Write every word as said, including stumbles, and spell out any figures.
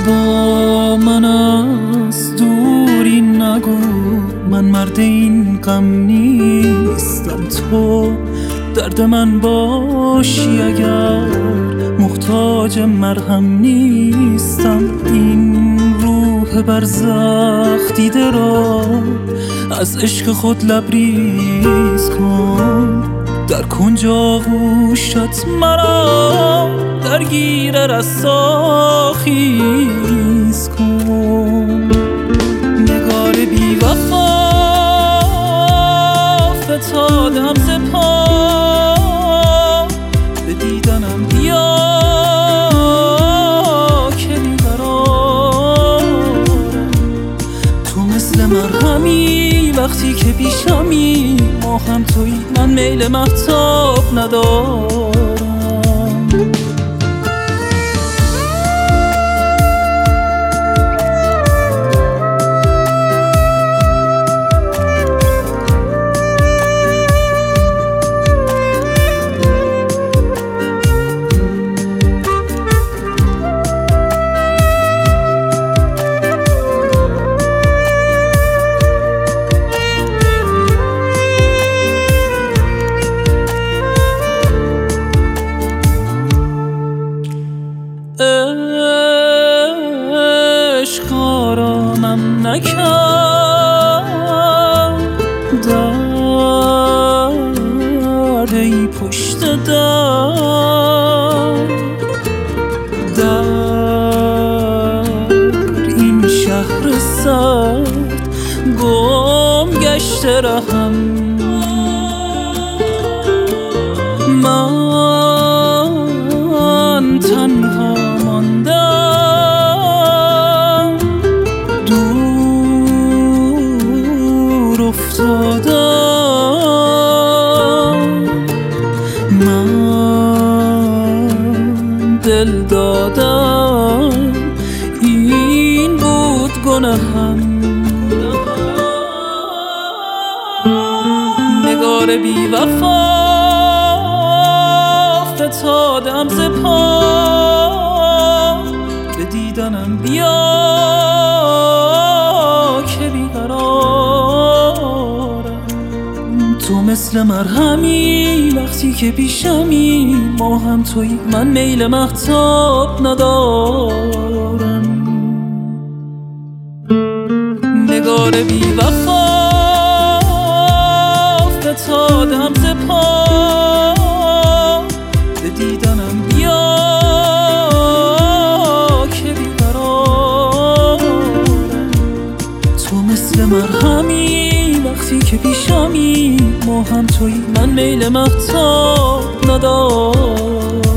با من از دوری نگو، من مرد این غم نیستم. تو درد من باشی اگر محتاج مرهم نیستم. این روح برزخ دیده را از عشق خود لبریز کن. در کنج آغوشت مرا درگیر رستاخیز کن. نگار بی وفا فتادم ز پا، به دیدنم بیا که بیقرارم. تو مثل مرهمی وقتی که پیشمی، ما هم تویی من میل مهتاب ندارم. عشق آرامم نکرد، درد ای پشت در، در این شهر سرد گم گشته رهم. من تنها ماندم، دور افتادم. من دل دادم، این بود گناهم. نگار بی وفا فتادم ز پا، به دیدنم بیا که بیقرارم. تو مثل مرهمی وقتی که پیشمی، ما هم تویی من میل مهتاب ندارم. نگار بی وفا فتادم ز پا، به دیدنم بیا که بیقرارم. تو مثل مرهمی وقتی که پیشمی، ما هم تویی من میل مهتاب ندارم.